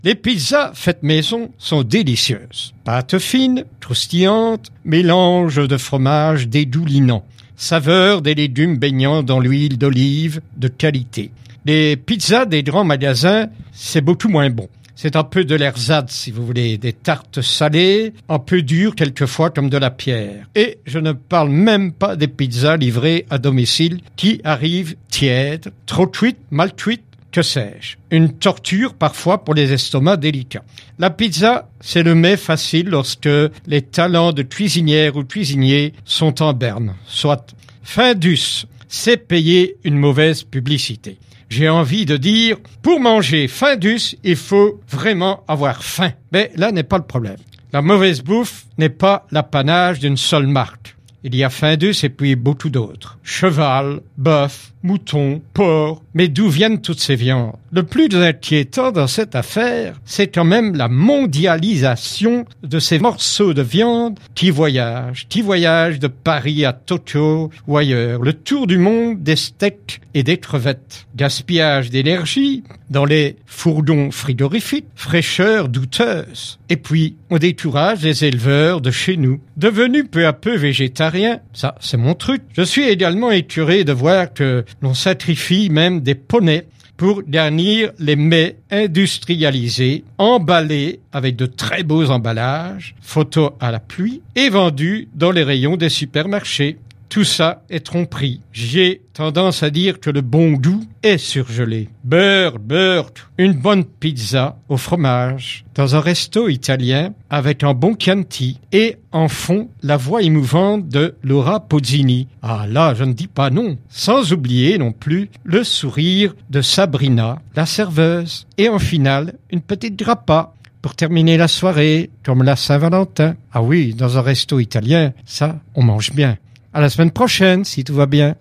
Les pizzas faites maison sont délicieuses. Pâte fine, croustillante, mélange de fromage dédoulinant, saveur des légumes baignant dans l'huile d'olive de qualité. Les pizzas des grands magasins, c'est beaucoup moins bon. C'est un peu de l'ersatz, si vous voulez, des tartes salées, un peu dures quelquefois comme de la pierre. Et je ne parle même pas des pizzas livrées à domicile qui arrivent tièdes, trop cuites, mal cuites, que sais-je. Une torture parfois pour les estomacs délicats. La pizza, c'est le mets facile lorsque les talents de cuisinière ou cuisinier sont en berne. Soit Findus, c'est payer une mauvaise publicité. J'ai envie de dire, pour manger Findus, il faut vraiment avoir faim. Mais là n'est pas le problème. La mauvaise bouffe n'est pas l'apanage d'une seule marque. Il y a Findus et puis beaucoup d'autres. Cheval, bœuf, mouton, porc. Mais d'où viennent toutes ces viandes? Le plus inquiétant dans cette affaire, c'est quand même la mondialisation de ces morceaux de viande qui voyagent de Paris à Tokyo ou ailleurs. Le tour du monde des steaks et des crevettes. Gaspillage d'énergie dans les fourgons frigorifiques, fraîcheur douteuse. Et puis, on décourage les éleveurs de chez nous. Devenus peu à peu végétariens, ça c'est mon truc, je suis également écœuré de voir que l'on sacrifie même des poneys pour garnir les mets industrialisés, emballés avec de très beaux emballages, photos à la pluie, et vendus dans les rayons des supermarchés. Tout ça est tromperie. J'ai tendance à dire que le bon goût est surgelé. Beurre, une bonne pizza au fromage, dans un resto italien avec un bon Chianti et en fond la voix émouvante de Laura Pozzini. Ah là, je ne dis pas non. Sans oublier non plus le sourire de Sabrina, la serveuse. Et en finale, une petite grappa pour terminer la soirée, comme la Saint-Valentin. Ah oui, dans un resto italien, ça, on mange bien. À la semaine prochaine, si tout va bien.